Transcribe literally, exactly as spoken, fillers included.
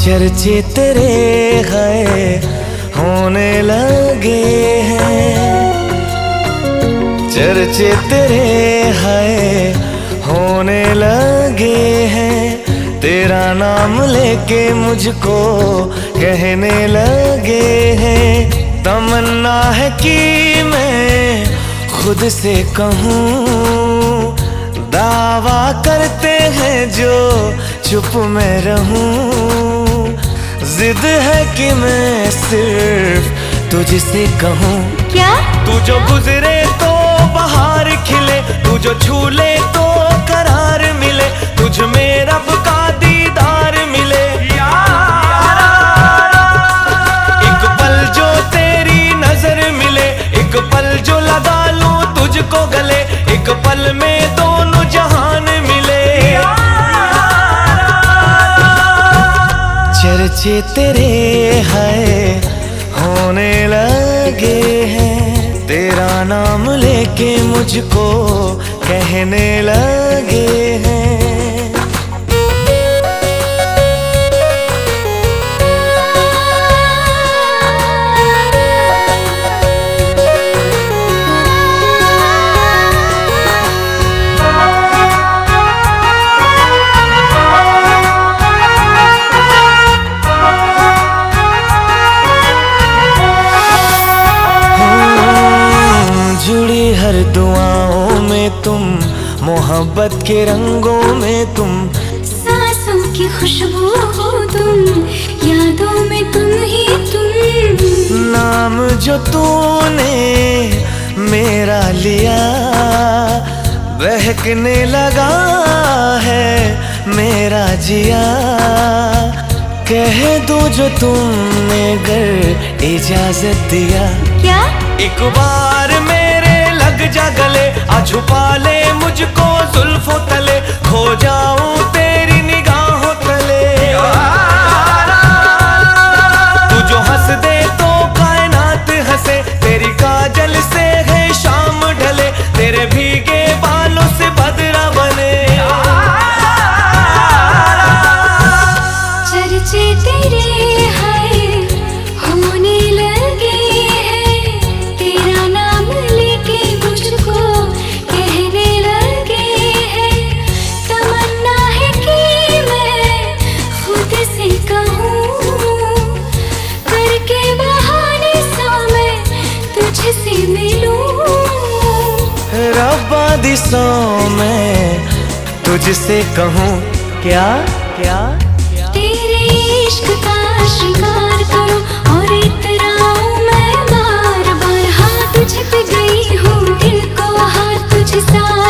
चर्चे तेरे है होने लगे हैं, चर्चे तेरे है होने लगे हैं। तेरा नाम लेके मुझको कहने लगे हैं। तमन्ना है कि मैं खुद से कहूँ, दावा करते हैं जो चुप मैं रहूं। जिद है कि मैं सिर्फ तुझसे कहूँ। क्या? तू जो गुजरे तो बाहर खिले, तू जो छू ले तो करार मिले, तुझ में रब का दीदार मिले। एक पल जो तेरी नजर मिले, एक पल जो लगा लूं तुझको गले, एक पल में दोनों जहान मिले। चर्चे तेरे है होने लगे हैं। तेरा नाम लेके मुझको कहने लगे हैं। हर दुआओं में तुम, मोहब्बत के रंगों में तुम, सांसों की खुशबू हो तुम, यादों में तुम ही तुम। नाम जो तूने मेरा लिया, बहकने लगा है मेरा जिया। कह दूं जो तुमने अगर इजाजत दिया। क्या? एक बार मेरे लग जा गले, आ छुपा ले मुझको जुल्फों तले, खो जाऊं तेरी निगाहों तले। तू जो हंस दे तो कायनात हंसे, तेरी काजल से है शाम ढले, तेरे भीगे बालों से बदरा बने। चर्चे तेरे है होने लगे हैं। तेरा नाम लेके मुझको कहने लगे हैं। तमन्ना है कि मैं खुद से कहूँ, करके बहाने सा मैं तुझसे मिलूं। रब्बा दिसों मैं तुझसे कहूँ। क्या क्या तेरे इश्क का शिकार करूं और इतराऊं मैं बार बार। हाँ तुझ पे गई हूँ दिल को हार तुझ सा